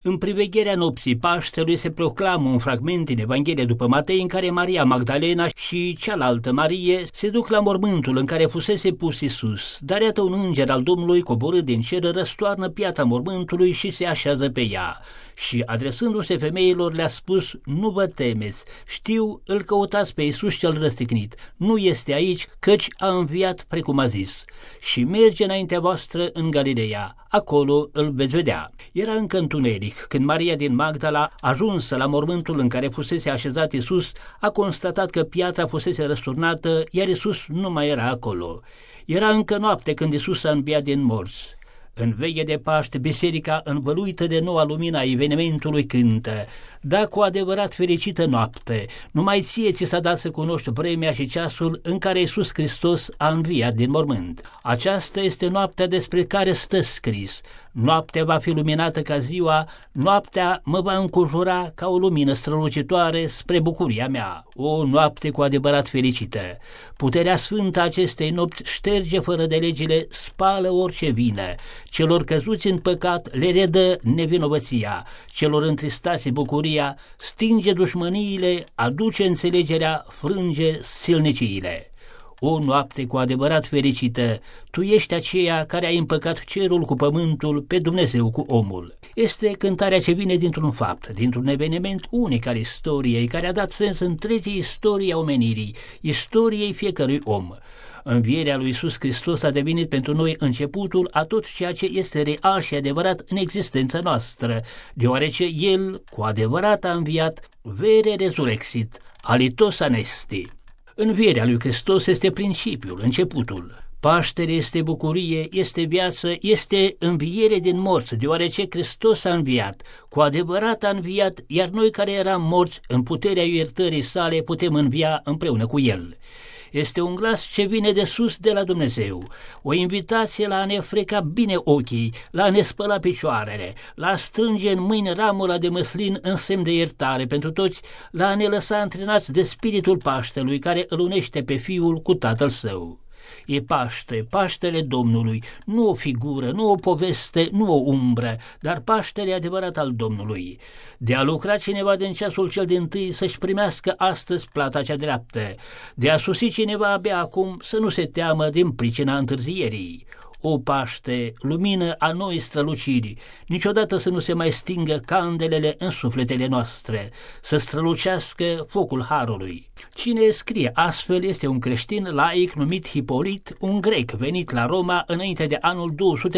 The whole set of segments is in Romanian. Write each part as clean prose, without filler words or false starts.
În privegherea nopții Paștelui se proclamă un fragment din Evanghelia după Matei în care Maria Magdalena și cealaltă Marie se duc la mormântul în care fusese pus Iisus, dar iată un înger al Domnului coborât din cer răstoarnă piatra mormântului și se așează pe ea. Și adresându-se femeilor le-a spus: nu vă temeți, știu, îl căutați pe Iisus cel răstignit, nu este aici, căci a înviat precum a zis. Și merge înaintea voastră în Galileea, acolo îl veți vedea. Era încă întuneric când Maria din Magdala, ajunsă la mormântul în care fusese așezat Iisus, a constatat că piatra fusese răsturnată, iar Iisus nu mai era acolo. Era încă noapte când Iisus a înviat din morți. În veche de Paște, biserica, învăluită de noua lumină a evenimentului, cântă: da, cu adevărat fericită noapte, numai ție ți s-a dat să cunoști vremea și ceasul în care Iisus Hristos a înviat din mormânt. Aceasta este noaptea despre care stă scris: noaptea va fi luminată ca ziua, noaptea mă va înconjura ca o lumină strălucitoare spre bucuria mea. O noapte cu adevărat fericită! Puterea sfântă a acestei nopți șterge fără de legile, spală orice vină. Celor căzuți în păcat le redă nevinovăția, celor întristați bucuria, stinge dușmăniile, aduce înțelegerea, frânge silniciile. O noapte cu adevărat fericită, tu ești aceea care ai împăcat cerul cu pământul, pe Dumnezeu cu omul. Este cântarea ce vine dintr-un fapt, dintr-un eveniment unic al istoriei, care a dat sens întregii istorii a omenirii, istoriei fiecărui om. Învierea lui Iisus Hristos a devenit pentru noi începutul a tot ceea ce este real și adevărat în existența noastră, deoarece El cu adevărat a înviat, vere resurrexit, alitos anesti. Învierea lui Hristos este principiul, începutul. Paștele este bucurie, este viață, este înviere din morți, deoarece Hristos a înviat, cu adevărat a înviat, iar noi care eram morți, în puterea iertării sale, putem învia împreună cu El. Este un glas ce vine de sus de la Dumnezeu, o invitație la a ne freca bine ochii, la a ne spăla picioarele, la a strânge în mâini ramura de măslin în semn de iertare pentru toți, la a ne lăsa antrenați de spiritul Paștelui care îl unește pe Fiul cu Tatăl Său. E Paște, Paștele Domnului, nu o figură, nu o poveste, nu o umbră, dar Paștele adevărat al Domnului. De a lucra cineva din ceasul cel dintâi să-și primească astăzi plata cea dreaptă, de a sosi cineva abia acum să nu se teamă din pricina întârzierii. O Paște, lumină a noi străluciri, niciodată să nu se mai stingă candelele în sufletele noastre, să strălucească focul harului. Cine scrie astfel este un creștin laic numit Hipolit, un grec venit la Roma înainte de anul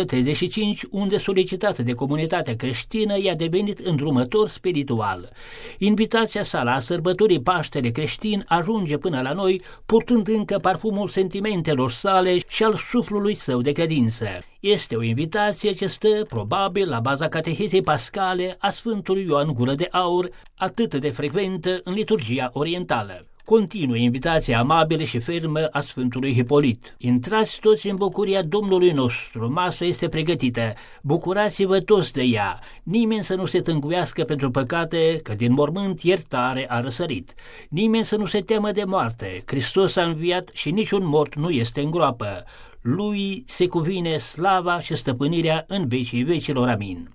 235, unde, solicitat de comunitatea creștină, i-a devenit îndrumător spiritual. Invitația sa la sărbătorii Paștele creștin ajunge până la noi, purtând încă parfumul sentimentelor sale și al suflului său de credință. Este o invitație ce stă, probabil, la baza catehezei pascale a Sfântului Ioan Gură de Aur, atât de frecventă în liturgia orientală. Continuă invitația amabilă și fermă a Sfântului Hipolit. Intrați toți în bucuria Domnului nostru, masa este pregătită, bucurați-vă toți de ea, nimeni să nu se tânguiască pentru păcate, că din mormânt iertare a răsărit. Nimeni să nu se teamă de moarte, Hristos a înviat și niciun mort nu este în groapă. Lui se cuvine slava și stăpânirea în vecii vecilor. Amin.